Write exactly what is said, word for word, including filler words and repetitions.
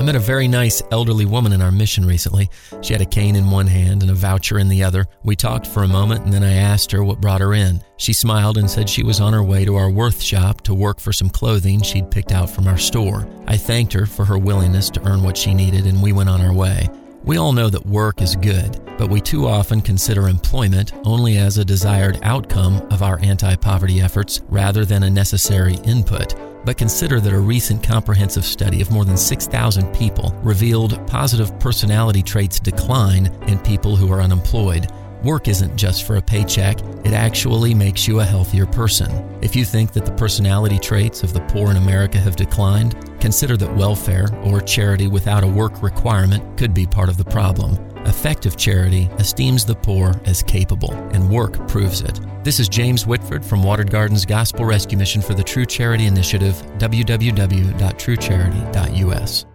I met a very nice elderly woman in our mission recently. She had a cane in one hand and a voucher in the other. We talked for a moment and then I asked her what brought her in. She smiled and said she was on her way to our Worth shop to work for some clothing she'd picked out from our store. I thanked her for her willingness to earn what she needed and we went on our way. We all know that work is good, but we too often consider employment only as a desired outcome of our anti-poverty efforts rather than a necessary input. But consider that a recent comprehensive study of more than six thousand people revealed positive personality traits decline in people who are unemployed. Work isn't just for a paycheck, it actually makes you a healthier person. If you think that the personality traits of the poor in America have declined, consider that welfare or charity without a work requirement could be part of the problem. Effective charity esteems the poor as capable, and work proves it. This is James Whitford from Watered Gardens Gospel Rescue Mission for the True Charity Initiative, w w w dot true charity dot u s.